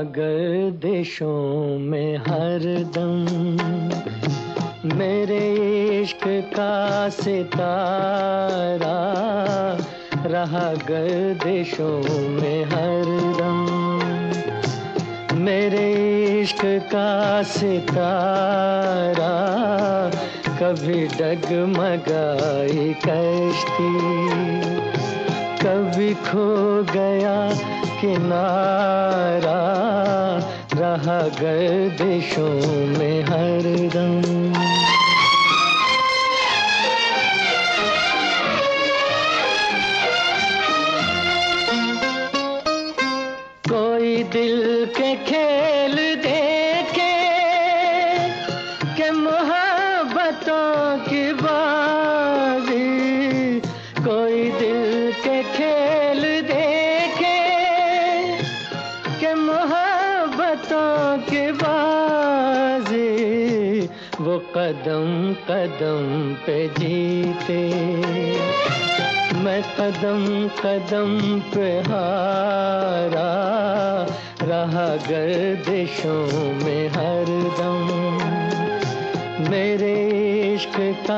गर्दिशों में हरदम, मेरे इश्क का सितारा रहा गर्दिशों में हरदम। मेरे इश्क का सितारा कभी डगमगाई कश्ती, कभी खो गया किनारा रहा गर्दिशों में हरदम। कोई दिल के खेल देखे कि मोहब्बतों की बाजी, कोई दिल के खेल देखे कि मोहब्बतों की बाजी, वो कदम कदम पे जीते, मैं कदम कदम पे हारा रहा गर्दिशों में हरदम। मेरे इश्क का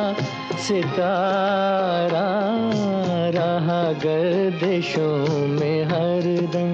सितारा रहा गर्दिशों में हरदम।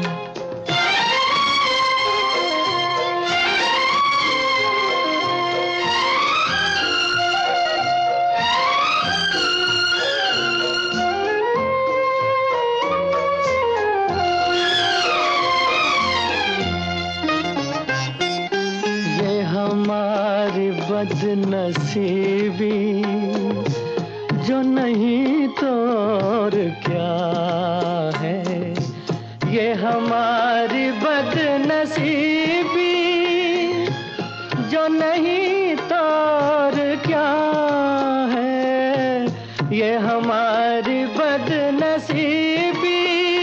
हमारी बदनसीबी जो नहीं तो और क्या है, ये हमारी बदनसीबी जो नहीं तो और क्या है, ये हमारी बदनसीबी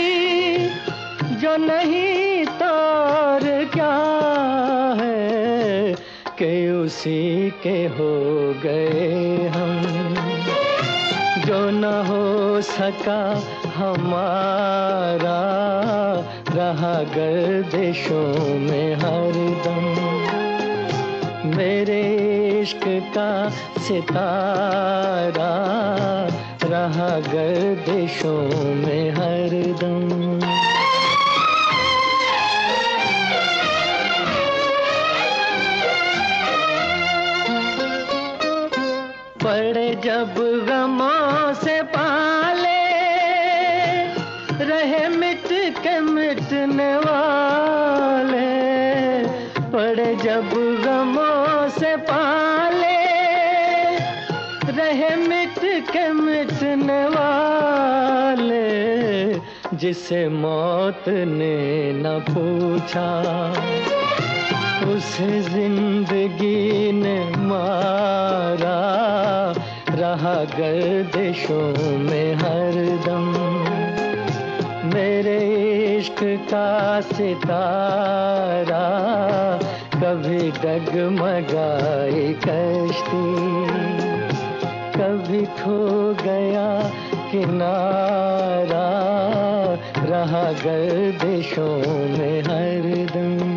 जो नहीं तो और क्या है, कि उसी के हो गए हम, जो न हो सका हमारा रहा गर्दिशों में हरदम। मेरे इश्क का सितारा रहा गर्दिशों में हरदम। पड़े जब गमों से पाले, रहे मिट के मिटने वाले, पड़े जब गमों से पाले, रहे मिट के मिटने वाले, जिसे मौत ने न पूछा उसे जिंदगी ने मारा रहा गर्दिशों में हरदम। मेरे इश्क का सितारा कभी डगमगाई कश्ती, कभी खो गया किनारा रहा गर्दिशों में हरदम।